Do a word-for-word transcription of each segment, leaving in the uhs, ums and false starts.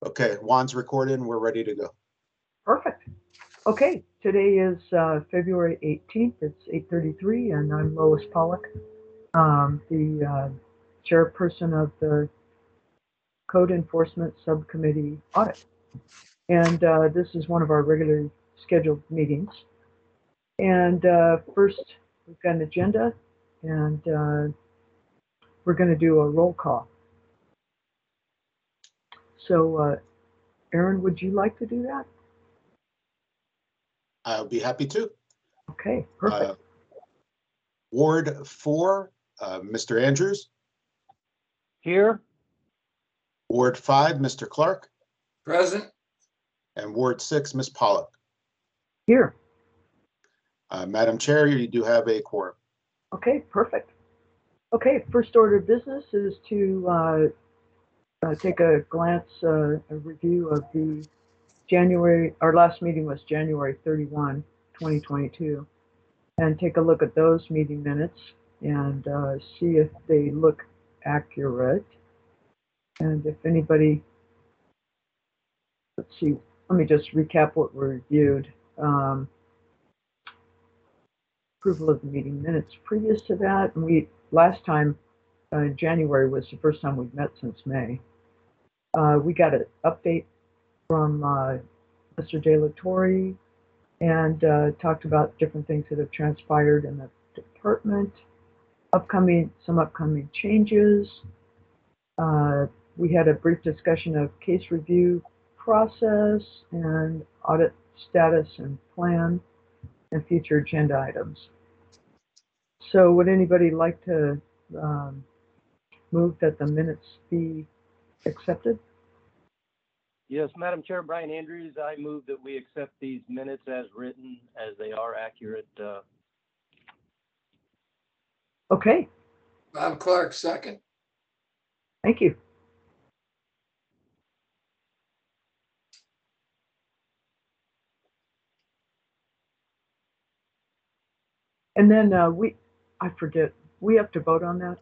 Okay, Juan's recorded and we're ready to go. Perfect. Okay, today is uh, February eighteenth. It's eight thirty-three, and I'm Lois Pollock, um, the uh, chairperson of the Code Enforcement Subcommittee Audit. And uh, this is one of our regularly scheduled meetings. And uh, first, we've got an agenda, and uh, we're going to do a roll call. So, uh, Aaron, would you like to do that? I'll be happy to. Okay, perfect. Uh, Ward four, uh, Mister Andrews. Here. Ward five, Mister Clark. Present. And Ward six, Miz Pollock. Here. Uh, Madam Chair, you do have a quorum. Okay, perfect. Okay, first order of business is to uh, uh, take a glance, uh, a review of the January, our last meeting was January thirty-first, twenty twenty-two, and take a look at those meeting minutes and uh, see if they look accurate. And if anybody, let's see, let me just recap what we reviewed. Um, approval of the meeting minutes previous to that, and we, last time, uh, January was the first time we've met since May. Uh, we got an update from uh, Mister De La Torre and uh, talked about different things that have transpired in the department, upcoming, some upcoming changes. Uh, we had a brief discussion of case review process and audit status and plan and future agenda items. So would anybody like to um, move that the minutes be accepted? Yes, Madam Chair, Brian Andrews, I move that we accept these minutes as written, as they are accurate. Uh... Okay. Bob Clark, second. Thank you. And then uh, we, I forget, we have to vote on that?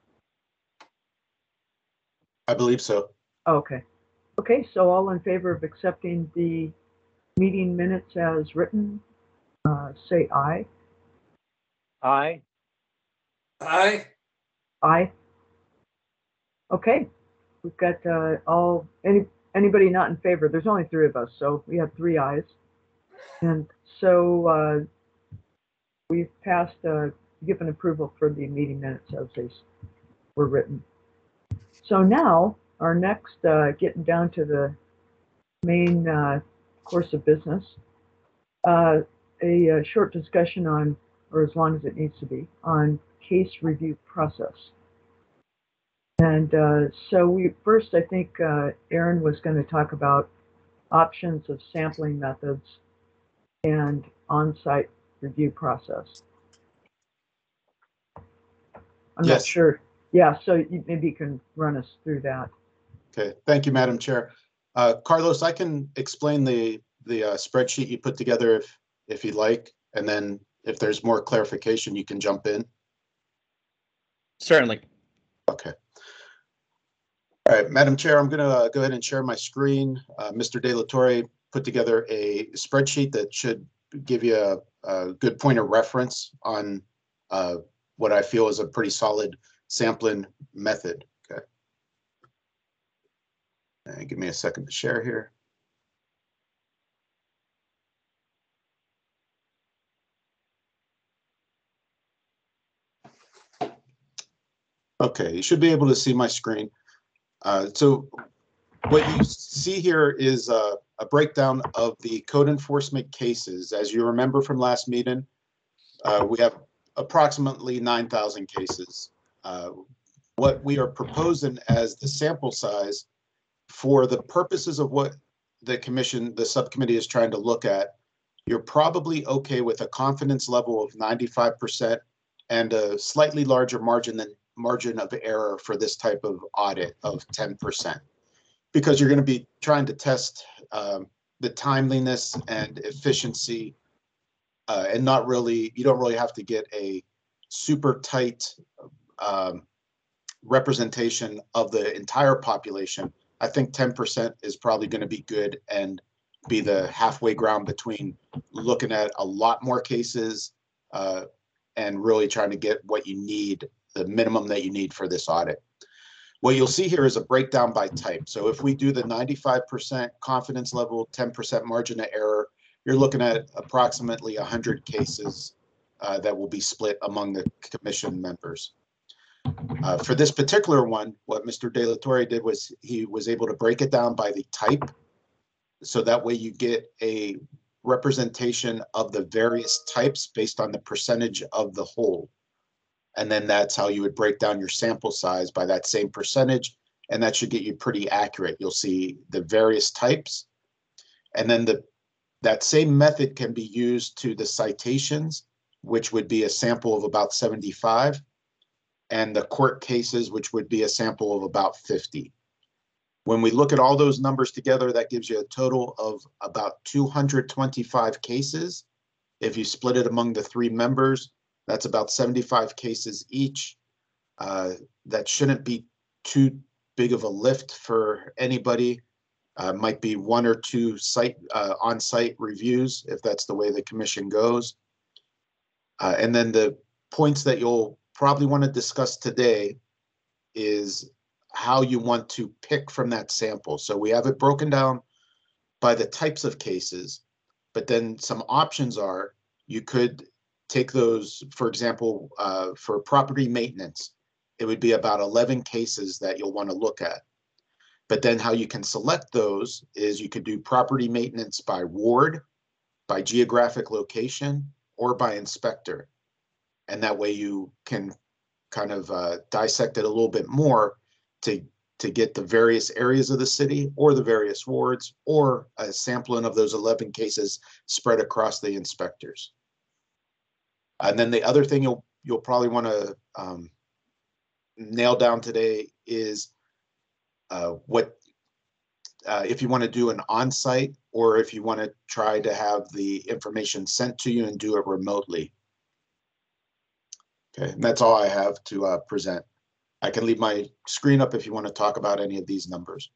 I believe so. Oh, okay. Okay, so all in favor of accepting the meeting minutes as written, uh, say aye. Aye. Aye. Aye. Okay, we've got uh, all, any anybody not in favor, there's only three of us, so we have three ayes. And so uh, we've passed, uh, given approval for the meeting minutes as they were written. So now, our next, uh, getting down to the main uh, course of business, uh, a, a short discussion on, or as long as it needs to be, on case review process. And uh, so we first, I think uh, Aaron was going to talk about options of sampling methods and on-site review process. I'm Yes. not sure. Yeah, so you, maybe you can run us through that. Okay, thank you, Madam Chair. Uh, Carlos, I can explain the the uh, spreadsheet you put together if if you'd like, and then if there's more clarification, you can jump in. Certainly. Okay. All right, Madam Chair, I'm going to uh, go ahead and share my screen. Uh, Mister De La Torre put together a spreadsheet that should give you a, a good point of reference on uh, what I feel is a pretty solid sampling method. Okay. And give me a second to share here. Okay, you should be able to see my screen. Uh, so what you see here is uh, a breakdown of the code enforcement cases. As you remember from last meeting, uh, we have approximately nine thousand cases. Uh, what we are proposing as the sample size for the purposes of what the commission, the subcommittee is trying to look at, you're probably okay with a confidence level of ninety-five percent and a slightly larger margin than margin of error for this type of audit of ten percent, because you're going to be trying to test um, the timeliness and efficiency uh, and not really, you don't really have to get a super tight um, representation of the entire population, I think ten percent is probably going to be good and be the halfway ground between looking at a lot more cases uh, and really trying to get what you need, the minimum that you need for this audit. What you'll see here is a breakdown by type. So if we do the ninety-five percent confidence level, ten percent margin of error, you're looking at approximately one hundred cases uh, that will be split among the commission members. Uh, for this particular one, what Mister De La Torre did was he was able to break it down by the type. So that way you get a representation of the various types based on the percentage of the whole. And then that's how you would break down your sample size by that same percentage. And that should get you pretty accurate. You'll see the various types. And then the that same method can be used to the citations, which would be a sample of about seventy-five, and the court cases, which would be a sample of about fifty. When we look at all those numbers together, that gives you a total of about two hundred twenty-five cases. If you split it among the three members, that's about seventy-five cases each. Uh, that shouldn't be too big of a lift for anybody. Uh, might be one or two site uh, on-site reviews if that's the way the commission goes. Uh, and then the points that you'll probably want to discuss today is how you want to pick from that sample. So we have it broken down by the types of cases, but then some options are you could take those, for example, uh, for property maintenance, it would be about eleven cases that you'll want to look at. But then how you can select those is you could do property maintenance by ward, by geographic location, or by inspector. And that way you can kind of uh, dissect it a little bit more to, to get the various areas of the city or the various wards or a sampling of those eleven cases spread across the inspectors. And then the other thing you'll, you'll probably want to um, nail down today is uh, what uh, if you want to do an on-site or if you want to try to have the information sent to you and do it remotely. Okay, and that's all I have to uh, present. I can leave my screen up if you want to talk about any of these numbers.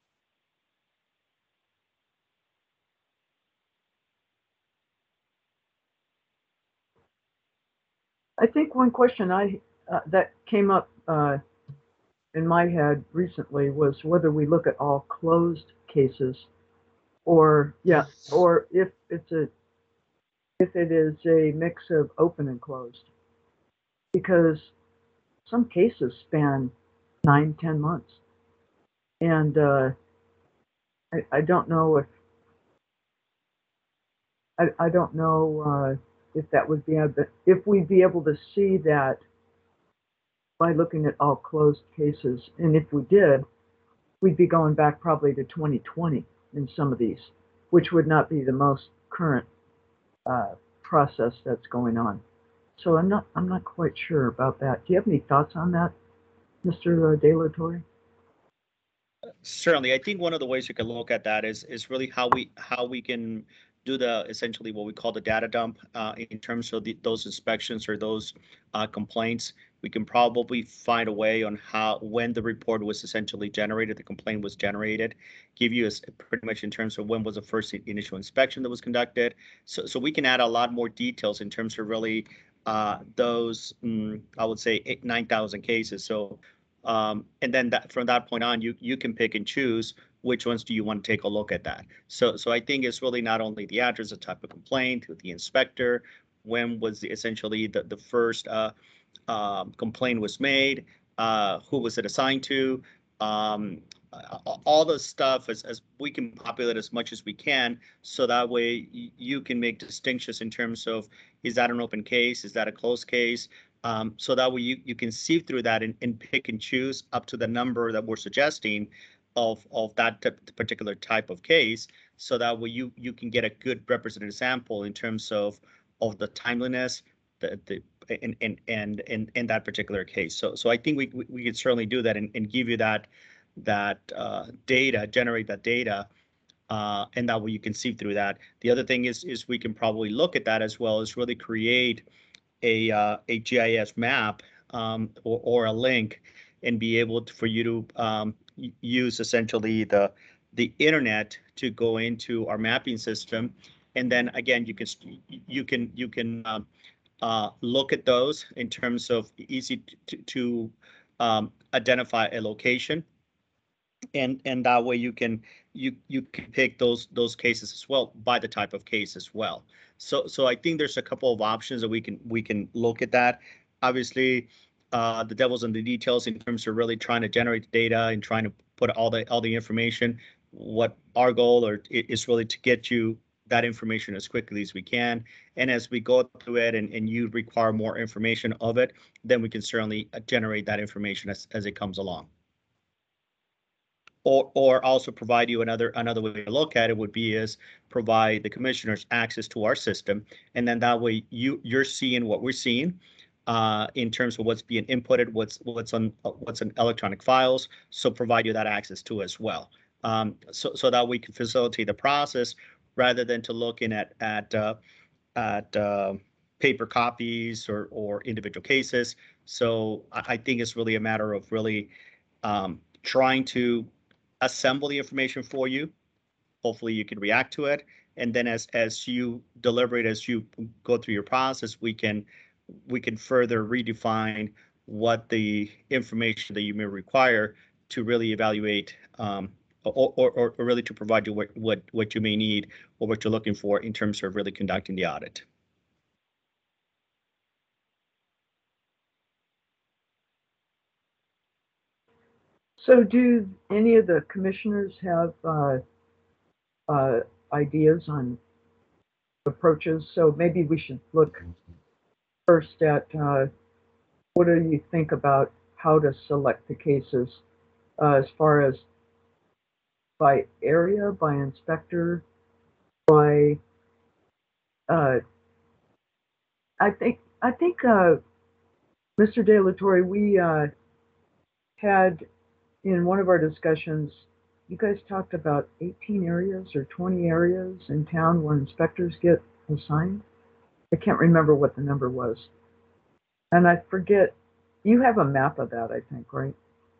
I think one question I uh, that came up uh, in my head recently was whether we look at all closed cases, or yeah, or if it's a if it is a mix of open and closed, because some cases span nine, ten months, and uh, I, I don't know if I, I don't know uh, if that would be able, if we'd be able to see that by looking at all closed cases, and if we did, we'd be going back probably to twenty twenty in some of these, which would not be the most current uh, process that's going on. So I'm not I'm not quite sure about that. Do you have any thoughts on that, Mister De La Torre? Certainly, I think one of the ways you can look at that is is really how we how we can do the essentially what we call the data dump uh, in terms of the, those inspections or those uh, complaints. We can probably find a way on how when the report was essentially generated, the complaint was generated, give you a, pretty much in terms of when was the first initial inspection that was conducted. So so we can add a lot more details in terms of really uh, those mm, I would say eight, nine thousand cases. So. Um, and then that from that point on, you you can pick and choose which ones do you want to take a look at that. So so I think it's really not only the address, the type of complaint, the inspector, when was the, essentially the the first uh, um, complaint was made, uh, who was it assigned to, um, all the stuff as, as we can populate as much as we can, so that way you can make distinctions in terms of is that an open case, is that a closed case. Um, so that way you, you can sieve through that and, and pick and choose up to the number that we're suggesting of, of that particular type of case. So that way you, you can get a good representative sample in terms of, of the timeliness the, the, and, and, and, and, and that particular case. So, so I think we, we, we can certainly do that and, and give you that, that uh, data, generate that data. Uh, and that way you can sieve through that. The other thing is, is we can probably look at that as well as really create a uh, a G I S map um, or, or a link and be able to, for you to um, y- use essentially the the internet to go into our mapping system, and then again you can you can you can um, uh, look at those in terms of easy to, to um, identify a location, and and that way you can you you can pick those those cases as well by the type of case as well. So so I think there's a couple of options that we can we can look at that. Obviously, uh, the devil's in the details in terms of really trying to generate the data and trying to put all the all the information. What our goal or is really to get you that information as quickly as we can. And as we go through it and, and you require more information of it, then we can certainly generate that information as, as it comes along. Or, or also provide you another another way to look at it would be is provide the commissioners access to our system, and then that way you you're seeing what we're seeing uh, in terms of what's being inputted, what's what's on what's in electronic files. So provide you that access to as well, um, so so that we can facilitate the process rather than to looking at at uh, at uh, paper copies or or individual cases. So I, I think it's really a matter of really um, trying to assemble the information for you. Hopefully you can react to it. And then as as you deliberate, as you go through your process, we can we can further redefine what the information that you may require to really evaluate um, or, or, or really to provide you what, what, what you may need or what you're looking for in terms of really conducting the audit. So do any of the commissioners have uh, uh, ideas on approaches? So maybe we should look first at uh, what do you think about how to select the cases uh, as far as by area, by inspector, by uh, I think I think uh, Mister De La Torre, we uh, had in one of our discussions, you guys talked about eighteen areas or twenty areas in town where inspectors get assigned. I can't remember what the number was. And I forget, you have a map of that, I think, right?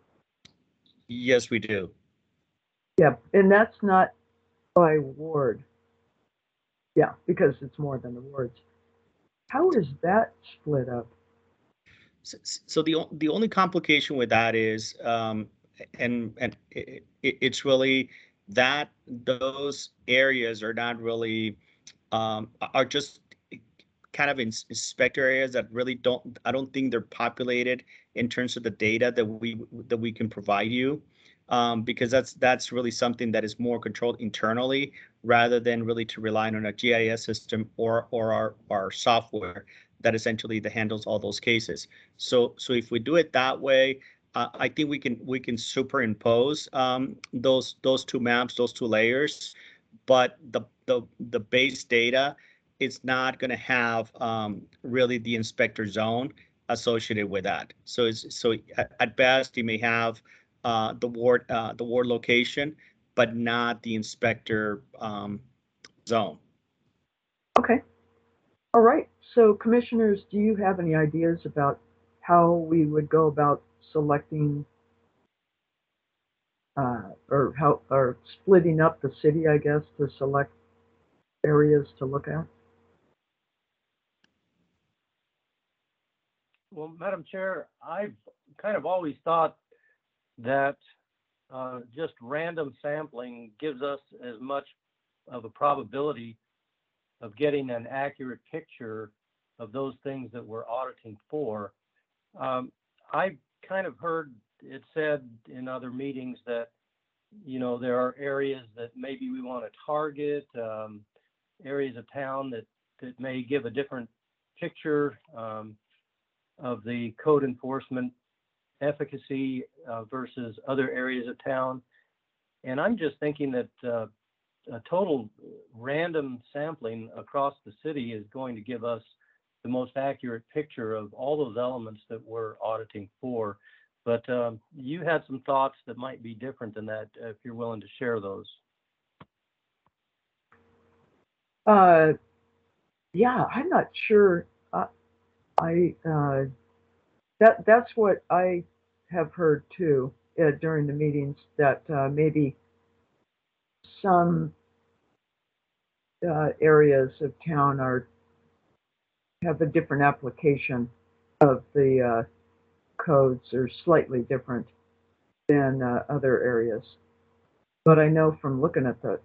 Yes, we do. Yeah, and that's not by ward. Yeah, because it's more than the wards. How is that split up? So, so the the only complication with that is, um, and and it, it, it's really that those areas are not really um, are just kind of inspector areas that really don't. I don't think they're populated in terms of the data that we that we can provide you, um, because that's that's really something that is more controlled internally rather than really to rely on a G I S system or or our our software that essentially that handles all those cases. So so if we do it that way, uh, I think we can we can superimpose um, those those two maps, those two layers, but the the the base data is not going to have um, really the inspector zone associated with that. So it's so at, at best you may have uh, the ward uh, the ward location, but not the inspector um, zone. Okay. All right. So commissioners, do you have any ideas about how we would go about selecting uh, or how or splitting up the city, I guess, to select areas to look at? Well, Madam Chair, I've kind of always thought that uh, just random sampling gives us as much of a probability of getting an accurate picture of those things that we're auditing for. Um, I kind of heard it said in other meetings that, you know, there are areas that maybe we want to target, um, areas of town that, that may give a different picture um, of the code enforcement efficacy uh, versus other areas of town. And I'm just thinking that uh, a total random sampling across the city is going to give us the most accurate picture of all those elements that we're auditing for. But um, you had some thoughts that might be different than that, if you're willing to share those. Uh, yeah, I'm not sure. Uh, I uh, that that's what I have heard too. uh, during the meetings that uh, maybe some uh, areas of town are have a different application of the uh, codes, or slightly different than uh, other areas. But I know from looking at the,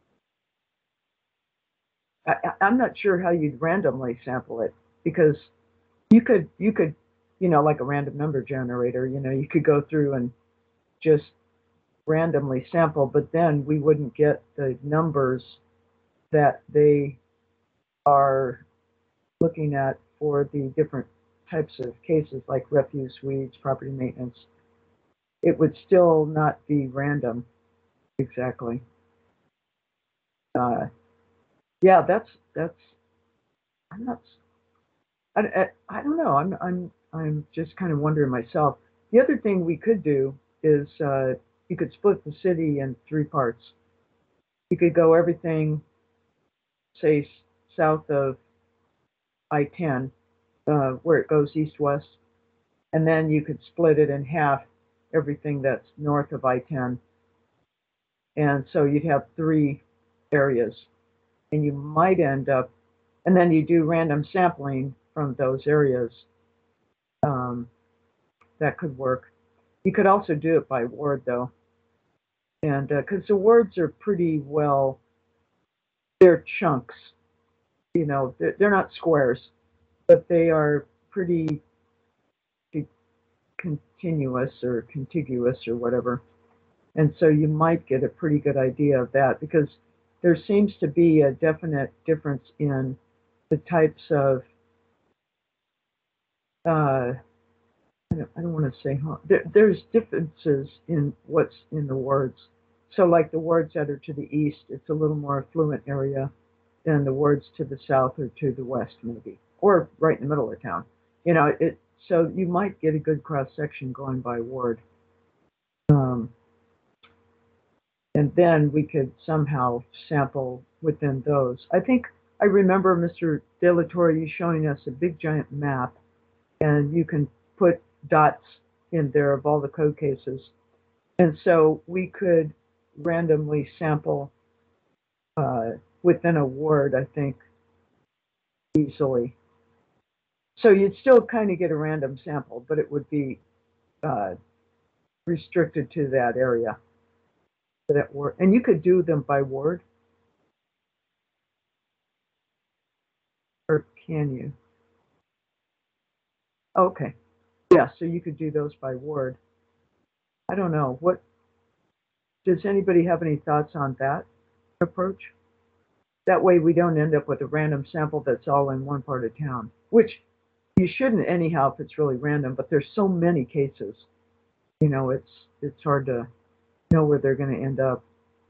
I, I'm not sure how you'd randomly sample it, because you could, you could, you know, like a random number generator, you know, you could go through and just randomly sample, but then we wouldn't get the numbers that they are looking at for the different types of cases, like refuse, weeds, property maintenance. It would still not be random exactly. Uh, yeah, that's that's. I'm not. I, I, I don't know. I'm I'm I'm just kind of wondering myself. The other thing we could do is uh, you could split the city in three parts. You could go everything, say, south of I ten, uh, where it goes east-west, and then you could split it in half, everything that's north of I ten. And so you'd have three areas, and you might end up, and then you do random sampling from those areas. Um, that could work. You could also do it by ward, though. And because uh, the wards are pretty well, they're chunks, you know, they're, they're not squares, but they are pretty continuous or contiguous or whatever. And so you might get a pretty good idea of that, because there seems to be a definite difference in the types of, uh, I don't, I don't want to say, huh, there, there's differences in what's in the wards. So like the wards that are to the east, it's a little more affluent area than the wards to the south or to the west, maybe, or right in the middle of town. You know, it. So you might get a good cross section going by ward. Um, and then we could somehow sample within those. I think I remember Mister De La Torre, you showing us a big giant map, and you can put dots in there of all the code cases. And so we could randomly sample uh, within a ward, I think, easily. So you'd still kind of get a random sample, but it would be uh, restricted to that area. That ward. And you could do them by ward. Or can you? Okay. Yeah, so you could do those by ward. I don't know. What does anybody have any thoughts on that approach? That way we don't end up with a random sample that's all in one part of town, which you shouldn't anyhow if it's really random, but there's so many cases. You know, it's it's hard to know where they're going to end up.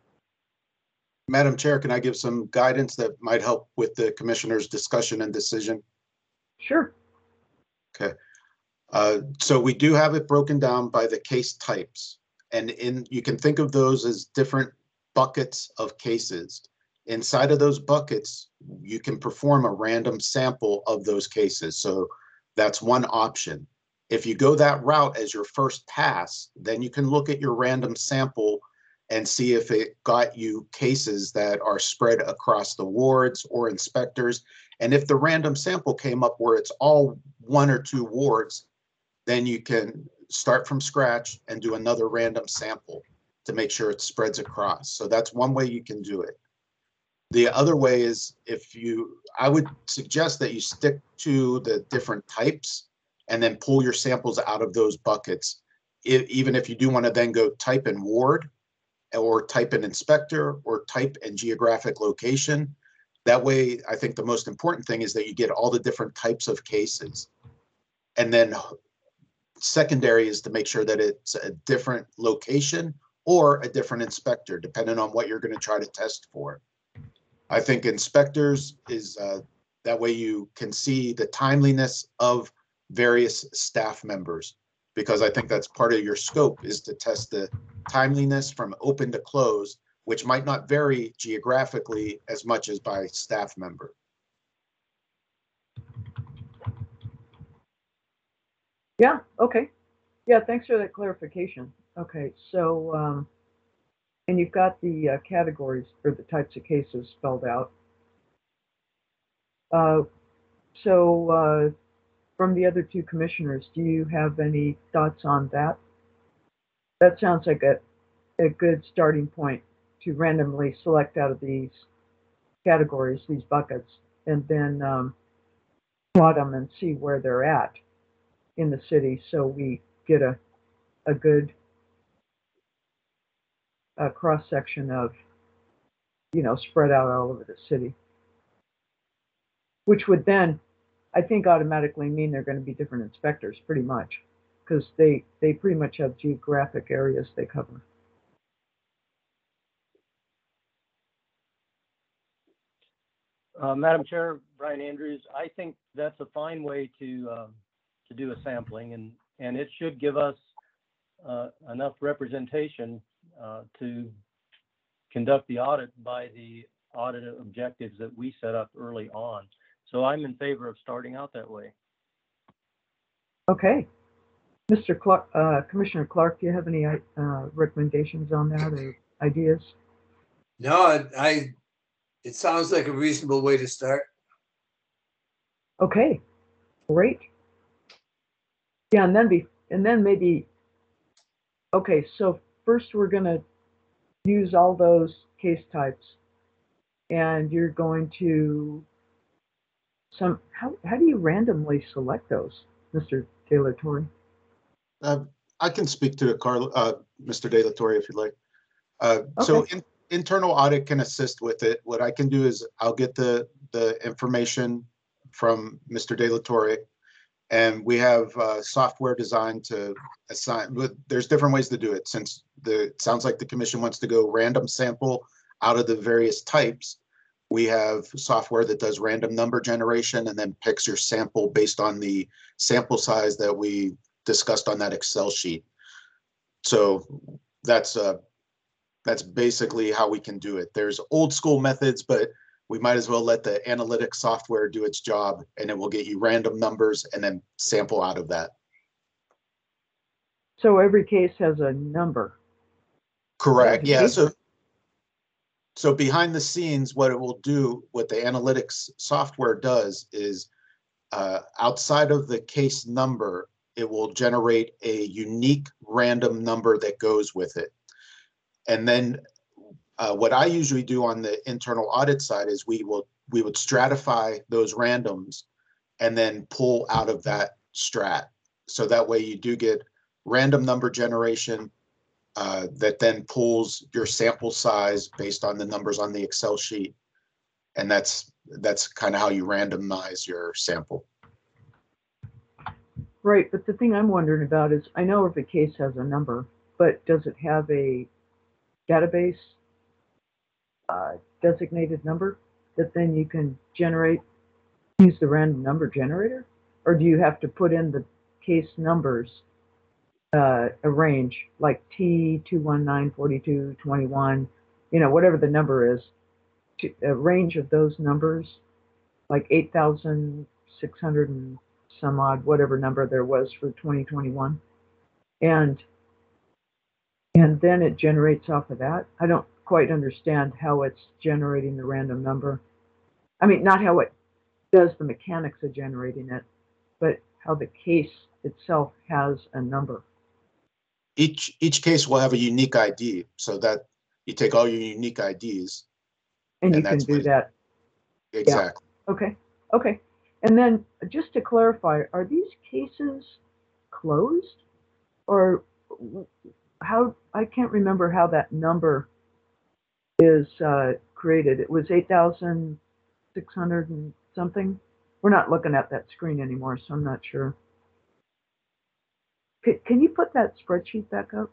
Madam Chair, can I give some guidance that might help with the commissioner's discussion and decision? Sure. Okay. Uh, so we do have it broken down by the case types, and in you can think of those as different buckets of cases. Inside of those buckets, you can perform a random sample of those cases. So that's one option. If you go that route as your first pass, then you can look at your random sample and see if it got you cases that are spread across the wards or inspectors. And if the random sample came up where it's all one or two wards, then you can start from scratch and do another random sample to make sure it spreads across. So that's one way you can do it. The other way is if you, I would suggest that you stick to the different types and then pull your samples out of those buckets. If, even if you do want to then go type in ward or type in inspector or type in geographic location. That way, I think the most important thing is that you get all the different types of cases. And then secondary is to make sure that it's a different location or a different inspector, depending on what you're going to try to test for. I think inspectors is uh, that way you can see the timeliness of various staff members, because I think that's part of your scope is to test the timeliness from open to close, which might not vary geographically as much as by staff member. Yeah, okay. Yeah, thanks for that clarification. Okay, so, um, and you've got the uh, categories for the types of cases spelled out. Uh, so, uh, from the other two commissioners, do you have any thoughts on that? That sounds like a, a good starting point to randomly select out of these categories, these buckets, and then um, plot them and see where they're at in the city so we get a, a good uh, cross section of, you know, spread out all over the city. Which would then, I think, automatically mean they're going to be different inspectors pretty much, because they, they pretty much have geographic areas they cover. Uh, Madam Chair, Brian Andrews, I think that's a fine way to um, to do a sampling, and and it should give us uh, enough representation uh, to conduct the audit by the audit objectives that we set up early on. So I'm in favor of starting out that way. Okay, Mister Clark, uh, Commissioner Clark, do you have any uh, recommendations on that or ideas? No, I, I, it sounds like a reasonable way to start. Okay, great. Yeah, and then be and then maybe. Okay, so first we're going to use all those case types, and you're going to some. How how do you randomly select those, Mister Taylor Torrey? Uh, I can speak to it, Carl, uh, Mister De La Torre, if you'd like. Uh, so Okay. in, internal audit can assist with it. What I can do is I'll get the the information from Mister De La Torre, and we have uh, software designed to assign. But there's different ways to do it. Since the it sounds like the commission wants to go random sample out of the various types, we have software that does random number generation and then picks your sample based on the sample size that we discussed on that Excel sheet. So that's uh, that's basically how we can do it. There's old school methods, but we might as well let the analytics software do its job, and it will get you random numbers and then sample out of that. So every case has a number. Correct. Yeah, Yeah. So so behind the scenes, what it will do, what the analytics software does is uh, outside of the case number, it will generate a unique random number that goes with it. And then uh, what I usually do on the internal audit side is we will we would stratify those randoms and then pull out of that strat. So that way you do get random number generation uh, that then pulls your sample size based on the numbers on the Excel sheet. And that's that's kind of how you randomize your sample. right, but the thing I'm wondering about is, I know every case has a number, but does it have a database uh, designated number that then you can generate, use the random number generator? Or do you have to put in the case numbers, uh, a range, like T two one nine four two two one, you know, whatever the number is, to, a range of those numbers, like eight thousand six hundred and some odd, whatever number there was for twenty twenty-one. And and then it generates off of that. I don't quite understand how it's generating the random number. I mean, not how it does the mechanics of generating it, but how the case itself has a number. Each each case will have a unique I D, so that you take all your unique I Ds. And, and you that's can do what, that. Exactly. Yeah. Okay. Okay. And then just to clarify, are these cases closed? Or how, I can't remember how that number is uh, created. It was eight thousand six hundred and something. We're not looking at that screen anymore, so I'm not sure. C can you put that spreadsheet back up?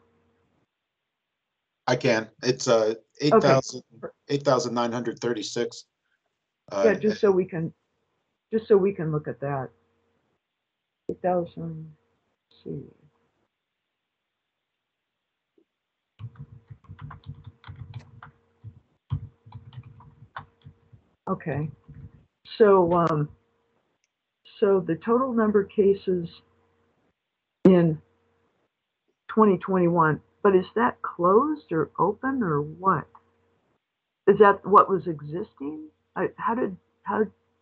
I can. It's uh, eight thousand Okay. eight thousand nine hundred thirty-six. Uh, yeah, just so we can, just so we can look at that. eight thousand, let's see. Okay, so um, so the total number of cases in twenty twenty-one, But is that closed or open or what? Is that what was existing? I, how did, how,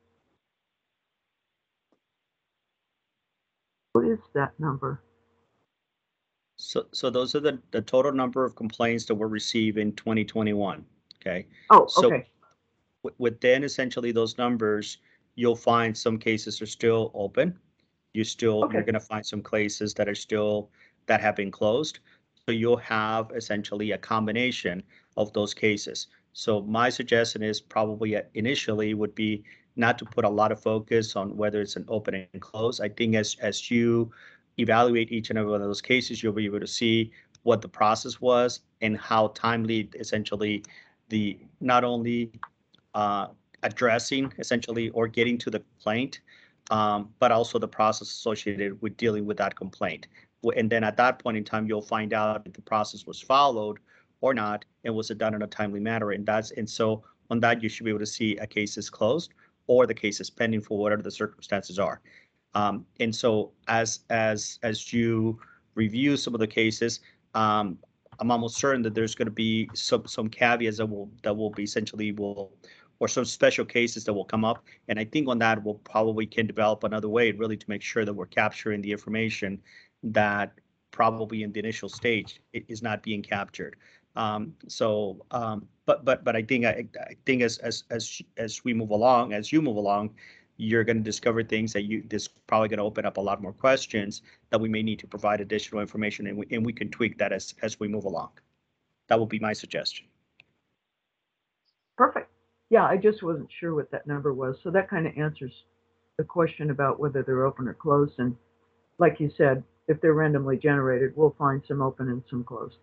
what is that number? So, so those are the, the total number of complaints that were received in twenty twenty-one, okay? Oh, So okay. wi- within essentially those numbers, you'll find some cases are still open. You still, you're Okay. gonna find some cases that are still, that have been closed. So you'll have essentially a combination of those cases. So my suggestion is probably uh, initially would be not to put a lot of focus on whether it's an open and close. I think as, as you evaluate each and every one of those cases, you'll be able to see what the process was and how timely essentially the, not only uh, addressing essentially or getting to the complaint, um, but also the process associated with dealing with that complaint. And then at that point in time, you'll find out if the process was followed or not, and was it done in a timely manner. And that's, and so on that, you should be able to see a case is closed or the case is pending for whatever the circumstances are. Um, and so as as as you review some of the cases, um, I'm almost certain that there's going to be some some caveats that will that will be essentially will, or some special cases that will come up. And I think on that we'll probably can develop another way really to make sure that we're capturing the information that probably in the initial stage it is not being captured. Um, so, um, but but but I think I, I think as as as as we move along, as you move along, you're going to discover things that you, this probably going to open up a lot more questions that we may need to provide additional information, and we, and we can tweak that as, as we move along. That will be my suggestion. Perfect. Yeah, I just wasn't sure what that number was. So that kind of answers the question about whether they're open or closed. And like you said, if they're randomly generated, we'll find some open and some closed.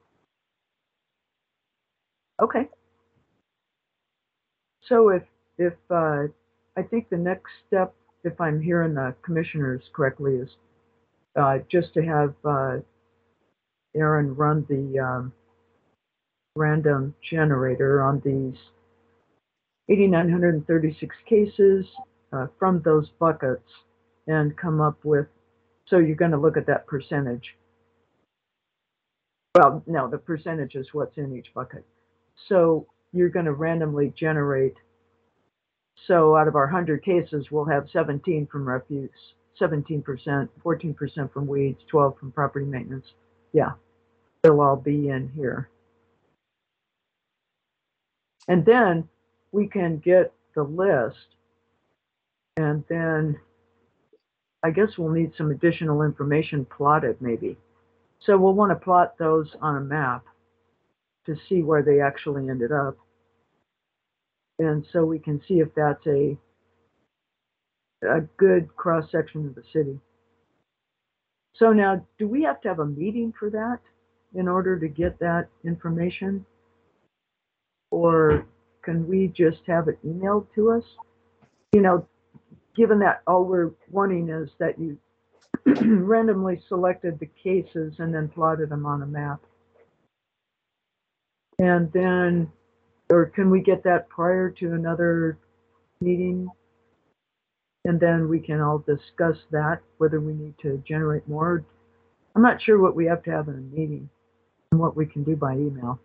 Okay. So if, if, uh, I think the next step, if I'm hearing the commissioners correctly, is uh, just to have uh, Aaron run the um, random generator on these eight thousand nine hundred thirty-six cases uh, from those buckets and come up with, so you're going to look at that percentage. Well, no, the percentage is what's in each bucket. So you're going to randomly generate. So out of our one hundred cases, we'll have seventeen from refuse, seventeen percent, fourteen percent from weeds, twelve from property maintenance. Yeah, they'll all be in here. And then we can get the list, and then I guess we'll need some additional information plotted maybe. So we'll want to plot those on a map to see where they actually ended up. And so we can see if that's a, a good cross section of the city. So now, do we have to have a meeting for that in order to get that information? Or can we just have it emailed to us? You know, given that all we're wanting is that you randomly selected the cases and then plotted them on a map. And then, or can we get that prior to another meeting? And then we can all discuss that, whether we need to generate more. I'm not sure what we have to have in a meeting and what we can do by email.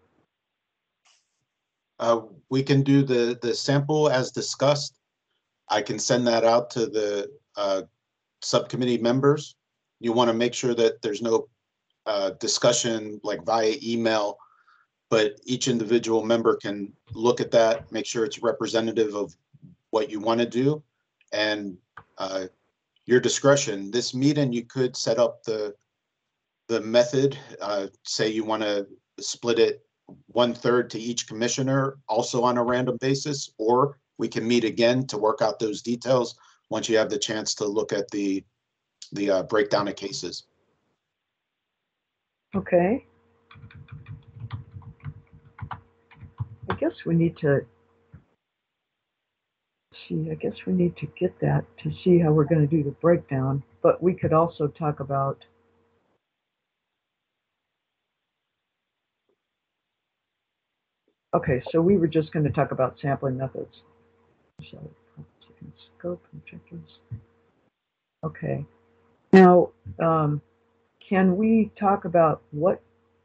Uh, we can do the, the sample as discussed. I can send that out to the uh, subcommittee members. You want to make sure that there's no uh, discussion like via email, but each individual member can look at that, make sure it's representative of what you want to do, and uh, your discretion. This meeting, you could set up the the method. Uh, say you want to split it one third to each commissioner, also on a random basis, or we can meet again to work out those details once you have the chance to look at the the uh, breakdown of cases. Okay. I guess we need to see, I guess we need to get that to see how we're going to do the breakdown, but we could also talk about okay, so we were just going to talk about sampling methods. So, scope and checklist. Okay. Now, um, can we talk about what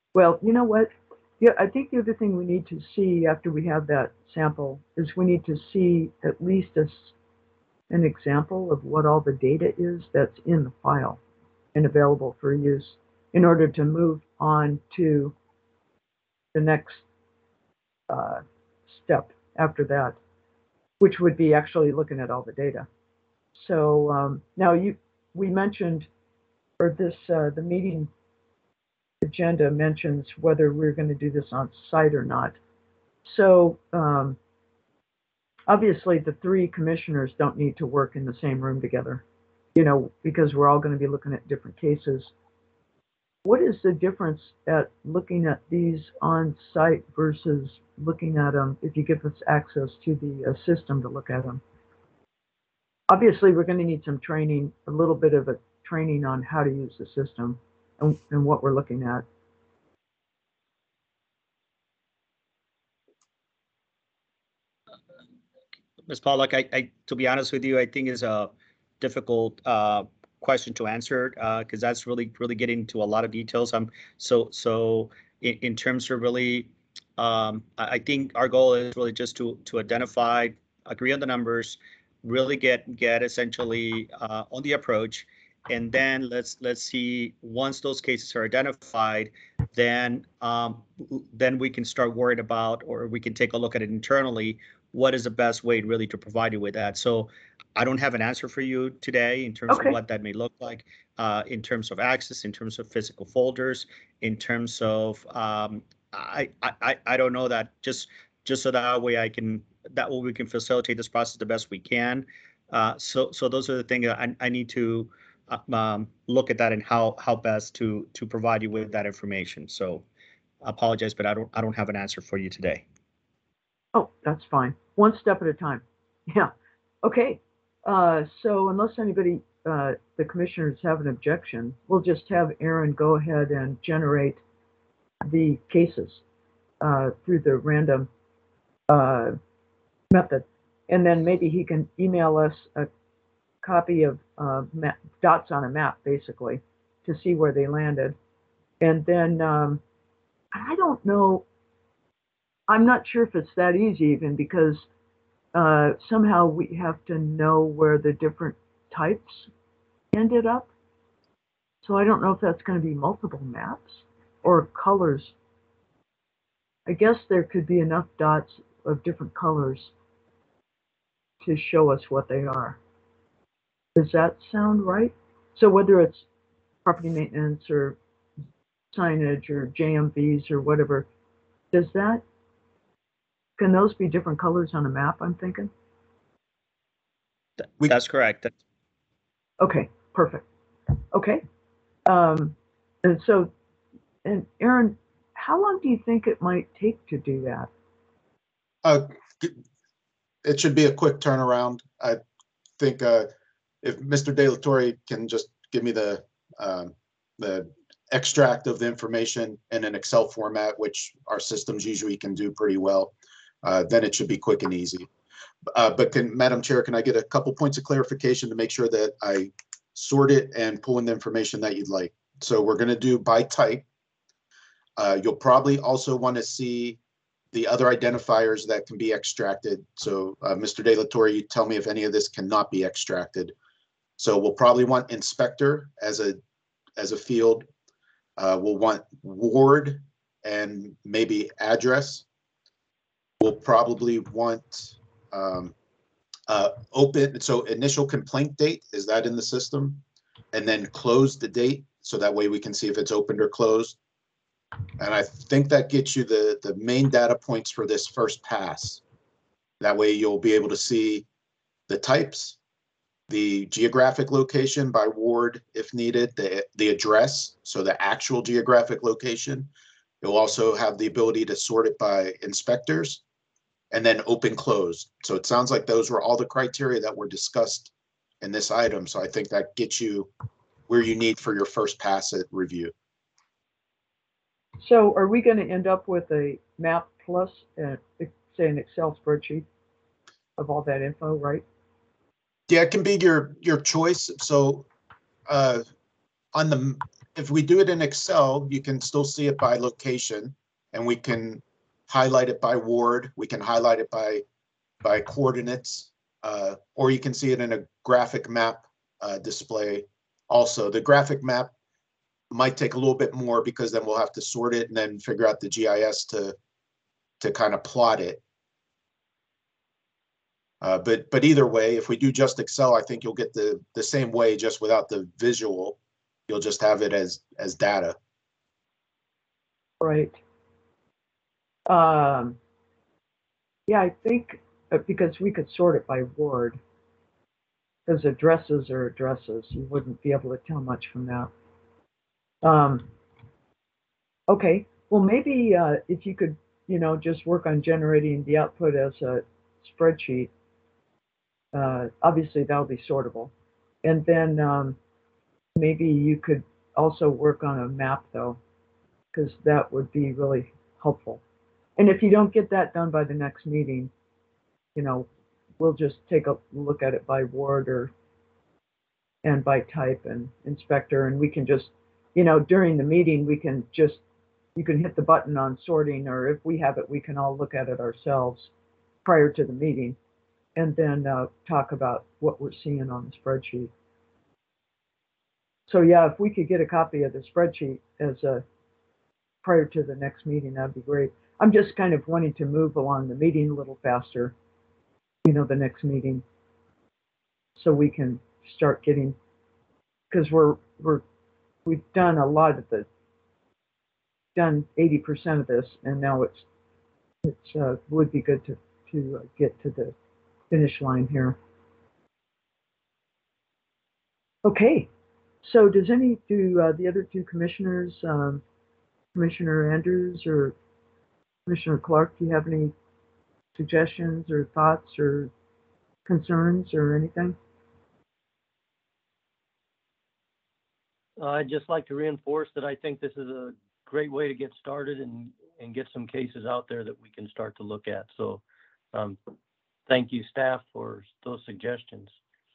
Well, you know what? Yeah, I think the other thing we need to see after we have that sample is we need to see at least a, an example of what all the data is that's in the file and available for use in order to move on to the next uh, step after that, which would be actually looking at all the data. So um, now you, we mentioned, or this, uh, the meeting agenda mentions whether we're going to do this on site or not. So um, obviously the three commissioners don't need to work in the same room together, you know, because we're all going to be looking at different cases. What is the difference at looking at these on site versus looking at them if you give us access to the uh, system to look at them? Obviously, we're going to need some training, a little bit of a training on how to use the system and, and what we're looking at. Miz Pollock, I, I, to be honest with you, I think is a difficult uh, question to answer because uh, that's really, really getting into a lot of details. Um, so, so in, in terms of really, um, I, I think our goal is really just to to identify, agree on the numbers, really get get essentially uh, on the approach, and then let's let's see once those cases are identified, then um, then we can start worrying about, or we can take a look at it internally. What is the best way really to provide you with that? So I don't have an answer for you today in terms Okay. of what that may look like, uh, in terms of access, in terms of physical folders, in terms of, um, I, I, I don't know that just, just so that way I can, that way we can facilitate this process the best we can. Uh, so, so those are the things that I, I need to um, look at that and how, how best to, to provide you with that information. So I apologize, but I don't, I don't have an answer for you today. Oh, that's fine. One step at a time. Yeah. Okay. Uh, so unless anybody, uh, the commissioners have an objection, we'll just have Aaron go ahead and generate the cases uh, through the random uh, method. And then maybe he can email us a copy of uh, map, dots on a map, basically, to see where they landed. And then um, I don't know, I'm not sure if it's that easy even because uh, somehow we have to know where the different types ended up. So I don't know if that's going to be multiple maps or colors. I guess there could be enough dots of different colors to show us what they are. Does that sound right? So whether it's property maintenance or signage or J M Vs or whatever, does that, can those be different colors on a map, I'm thinking? We- That's correct. Okay, perfect. Okay. Um, and so, and Aaron, how long do you think it might take to do that? Uh, it should be a quick turnaround. I think uh, if Mister De La Torre can just give me the um, the extract of the information in an Excel format, which our systems usually can do pretty well, uh, then it should be quick and easy. Uh, but can, Madam Chair, can I get a couple points of clarification to make sure that I sort it and pull in the information that you'd like? So we're going to do by type. Uh, you'll probably also want to see the other identifiers that can be extracted. So uh, Mister De La Torre, you tell me if any of this cannot be extracted. So we'll probably want inspector as a as a field. Uh, we'll want ward and maybe address. We'll probably want um, uh, open, so initial complaint date, is that in the system? And then close the date, so that way we can see if it's opened or closed. And I think that gets you the, the main data points for this first pass. That way you'll be able to see the types, the geographic location by ward if needed, the, the address, so the actual geographic location. You'll also have the ability to sort it by inspectors, and then open close. So it sounds like those were all the criteria that were discussed in this item. So I think that gets you where you need for your first pass at review. So are we going to end up with a map plus, uh, say, an Excel spreadsheet of all that info, right? Yeah, it can be your your choice. So uh, on the if we do it in Excel, you can still see it by location, and we can highlight it by ward. We can highlight it by by coordinates, uh, or you can see it in a graphic map uh, display. Also, the graphic map might take a little bit more because then we'll have to sort it and then figure out the G I S to to kind of plot it. Uh, but but either way, if we do just Excel, I think you'll get the the same way, just without the visual. You'll just have it as as data. Right. Um, yeah, I think uh, because we could sort it by ward, because addresses are addresses. You wouldn't be able to tell much from that. Um, okay, well, maybe uh, if you could, you know, just work on generating the output as a spreadsheet. Uh, obviously, that'll be sortable. And then um, maybe you could also work on a map, though, because that would be really helpful. And if you don't get that done by the next meeting, you know, we'll just take a look at it by ward or and by type and inspector, and we can just, you know, during the meeting, we can just, you can hit the button on sorting, or if we have it, we can all look at it ourselves prior to the meeting, and then uh, talk about what we're seeing on the spreadsheet. So yeah, if we could get a copy of the spreadsheet as a prior to the next meeting, that'd be great. I'm just kind of wanting to move along the meeting a little faster, you know, the next meeting, so we can start getting, because we're we're we've done a lot of the done eighty percent of this, and now it's it's uh, would be good to to uh, get to the finish line here. Okay, so does any do uh, the other two commissioners, um, Commissioner Andrews or Commissioner Clark, do you have any suggestions or thoughts or concerns or anything? Uh, I'd just like to reinforce that I think this is a great way to get started and, and get some cases out there that we can start to look at. So um, thank you, staff, for those suggestions.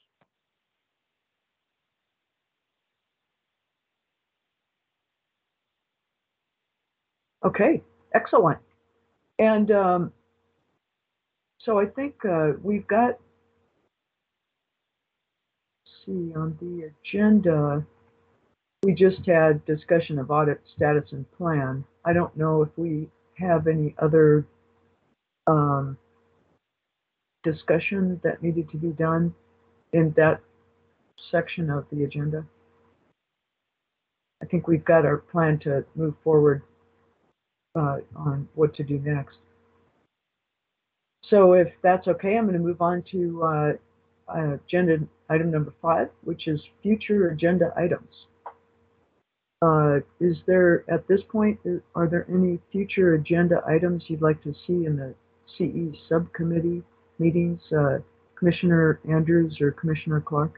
Okay, excellent. And um, so I think uh, we've got, let's see, on the agenda, we just had discussion of audit status and plan. I don't know if we have any other um, discussion that needed to be done in that section of the agenda. I think we've got our plan to move forward uh, on what to do next. So if that's okay, I'm going to move on to uh, uh, agenda item number five, which is future agenda items. Uh, is there, at this point, are there any future agenda items you'd like to see in the C E subcommittee meetings, uh, Commissioner Andrews or Commissioner Clark?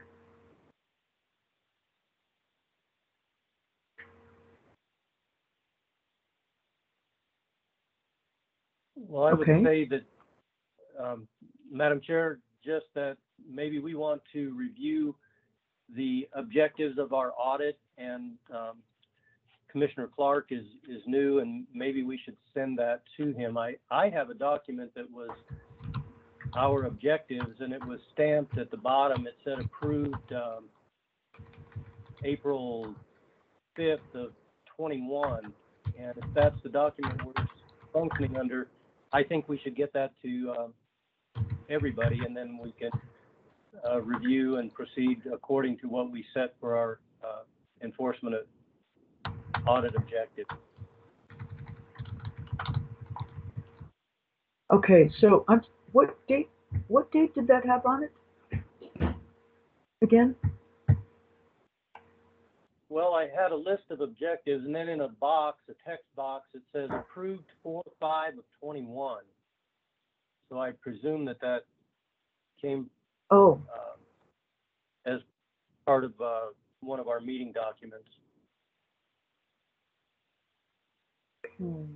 Well, I would Okay. say that, um, Madam Chair, just that maybe we want to review the objectives of our audit, and um, Commissioner Clark is, is new, and maybe we should send that to him. I, I have a document that was our objectives, and it was stamped at the bottom. It said approved um, April fifth of twenty-one. And if that's the document we're functioning under, I think we should get that to uh, everybody, and then we can uh, review and proceed according to what we set for our uh, enforcement audit objective. Okay, so I'm, what date? What date did that have on it? Again? Well, I had a list of objectives, and then in a box, a text box, it says approved four five of twenty-one. So I presume that that came Oh, uh, as part of uh, one of our meeting documents. hmm.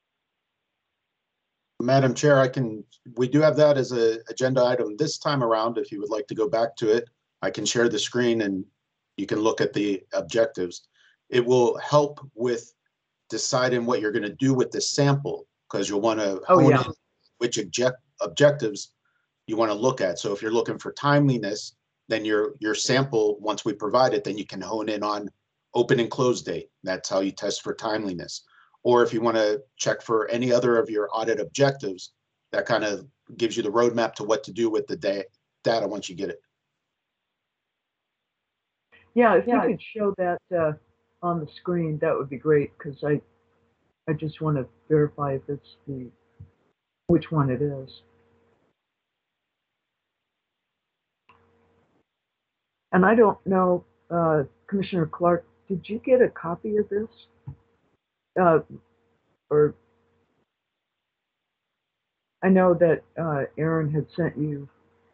Madam Chair, I can, we do have that as a agenda item this time around. If you would like to go back to it, I can share the screen and you can look at the objectives. it will help with deciding what you're going to do with the sample, because you'll want to Oh, hone yeah. in which object, objectives you want to look at. So if you're looking for timeliness, then your your sample, once we provide it, then you can hone in on open and close date. That's how you test for timeliness. Or if you want to check for any other of your audit objectives, that kind of gives you the roadmap to what to do with the da data once you get it. Yeah, if you could show that uh, on the screen, that would be great, because I, I just want to verify if it's the, which one it is. And I don't know, uh, Commissioner Clark, did you get a copy of this? Uh, or I know that uh, Aaron had sent you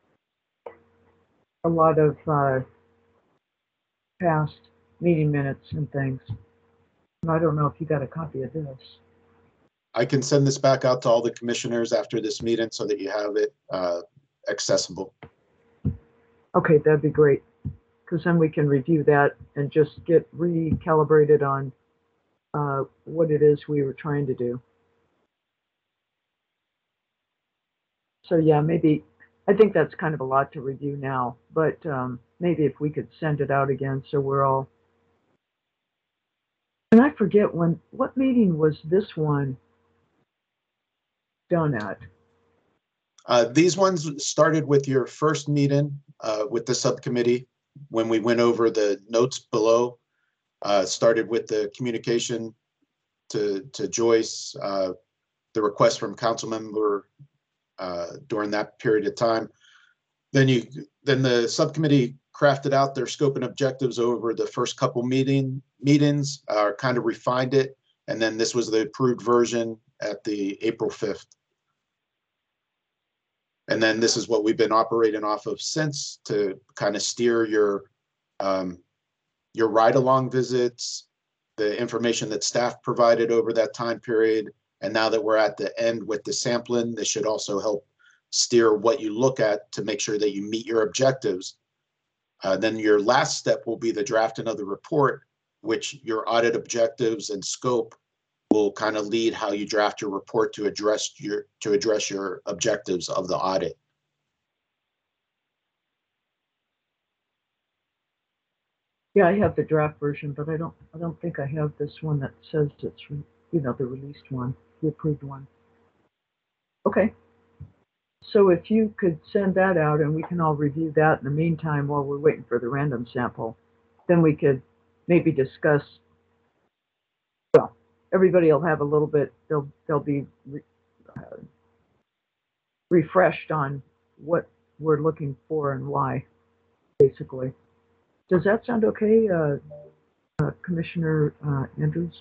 a lot of uh, past meeting minutes and things. And I don't know if you got a copy of this. I can send this back out to all the commissioners after this meeting so that you have it uh, accessible. Okay, that'd be great, because then we can review that and just get recalibrated on uh, what it is we were trying to do. So yeah, maybe, I think that's kind of a lot to review now, but um, maybe if we could send it out again so we're all, and I forget when, what meeting was this one done at? Uh, these ones started with your first meeting uh, with the subcommittee when we went over the notes below. Uh, started with the communication to, to Joyce, uh, the request from council member uh, during that period of time. Then you, then the subcommittee crafted out their scope and objectives over the first couple meeting meetings, uh, kind of refined it, and then this was the approved version at the April fifth. And then this is what we've been operating off of since to kind of steer your um, your ride-along visits, the information that staff provided over that time period. And now that we're at the end with the sampling, this should also help steer what you look at to make sure that you meet your objectives. Uh, then your last step will be the drafting of the report, which your audit objectives and scope will kind of lead how you draft your report to address your to address your objectives of the audit. Yeah, I have the draft version, but I don't I don't think I have this one that says it's, you know, the released one, the approved one. Okay. So if you could send that out and we can all review that in the meantime while we're waiting for the random sample, then we could maybe discuss, well, everybody will have a little bit, they'll, they'll be re, uh, refreshed on what we're looking for and why, basically. Does that sound okay, uh, uh, Commissioner uh, Andrews?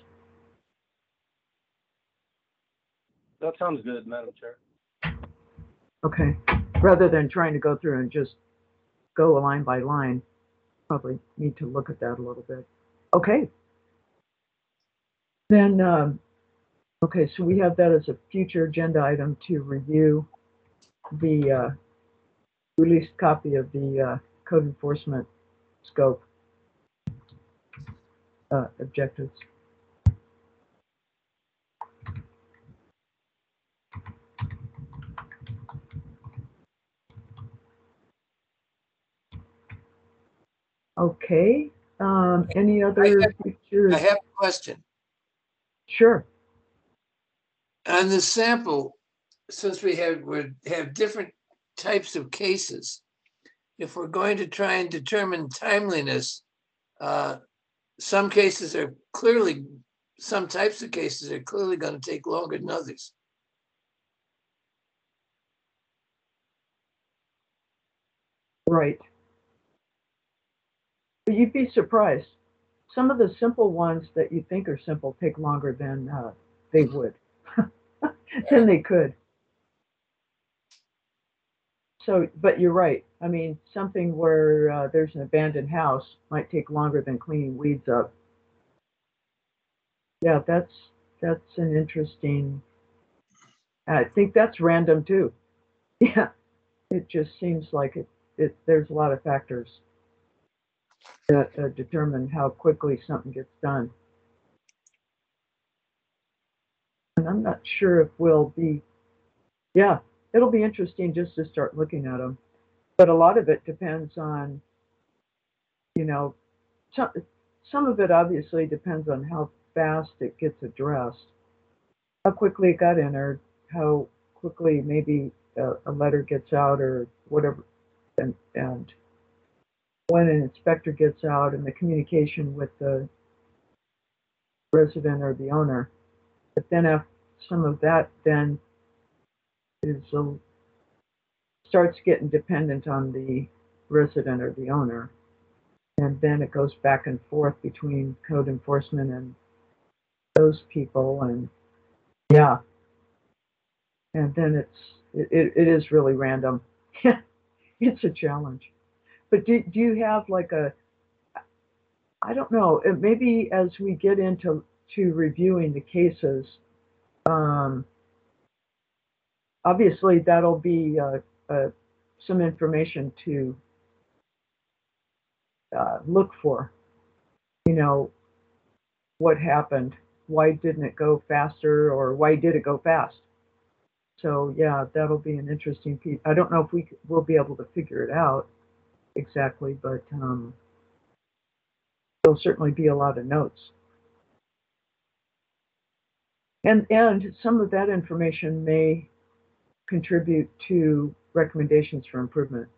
That sounds good, Madam Chair. Okay. Rather than trying to go through and just go line by line, probably need to look at that a little bit. Okay. Then, um, okay, so we have that as a future agenda item to review the uh, released copy of the uh, code enforcement scope uh, objectives. Okay. Um, any other I have, future? I have a question. Sure. On the sample, since we have we have different types of cases, if we're going to try and determine timeliness, uh, some cases are clearly, some types of cases are clearly going to take longer than others. Right. But you'd be surprised. Some of the simple ones that you think are simple take longer than uh, they would, than they could. So, but you're right. I mean, something where uh, there's an abandoned house might take longer than cleaning weeds up. Yeah, that's that's an interesting. I think that's random too. Yeah, it just seems like it. It there's a lot of factors. that uh, determine how quickly something gets done. And I'm not sure if we'll be, yeah, it'll be interesting just to start looking at them. But a lot of it depends on, you know, some, some of it obviously depends on how fast it gets addressed, how quickly it got entered, how quickly maybe a, a letter gets out or whatever, and, and when an inspector gets out and the communication with the resident or the owner. But then if some of that then is a, starts getting dependent on the resident or the owner. And then it goes back and forth between code enforcement and those people. And yeah. And then it's, it, it is really random. It's a challenge. But do, do you have like a, I don't know, maybe as we get into to reviewing the cases, um, obviously that'll be uh, uh, some information to uh, look for, you know, what happened, why didn't it go faster, or why did it go fast? So yeah, that'll be an interesting piece. I don't know if we will be able to figure it out exactly, but um, there'll certainly be a lot of notes. And, and some of that information may contribute to recommendations for improvement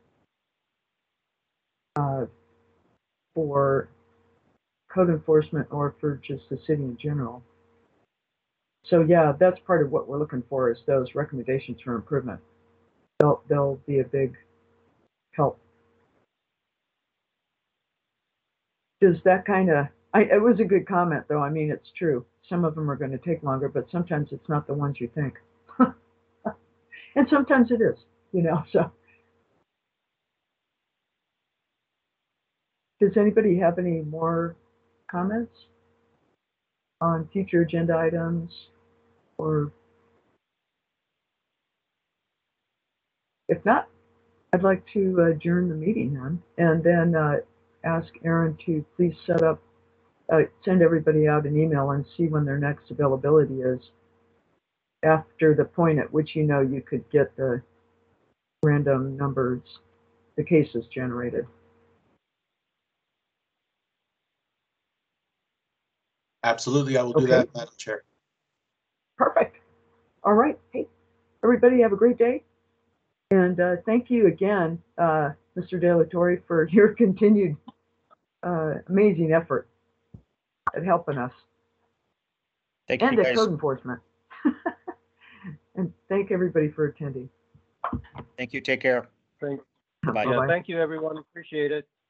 uh, for code enforcement or for just the city in general. So yeah, that's part of what we're looking for is those recommendations for improvement. They'll, they'll be a big help. Does that kind of, it was a good comment though. I mean, it's true. Some of them are going to take longer, but sometimes it's not the ones you think. And sometimes it is, you know, so. Does anybody have any more comments on future agenda items? Or if not, I'd like to adjourn the meeting then, and then uh, ask Aaron to please set up, uh, send everybody out an email and see when their next availability is after the point at which you know you could get the random numbers, the cases generated. Absolutely, I will do Okay. that, Madam Chair. Perfect. All right. Hey, everybody have a great day. And uh, thank you again, uh, Mister De La Torre, for your continued uh, amazing effort at helping us. Thank And you at guys. code enforcement. And thank everybody for attending. Thank you. Take care. Thank, Bye. yeah, Bye-bye. thank you, everyone. Appreciate it.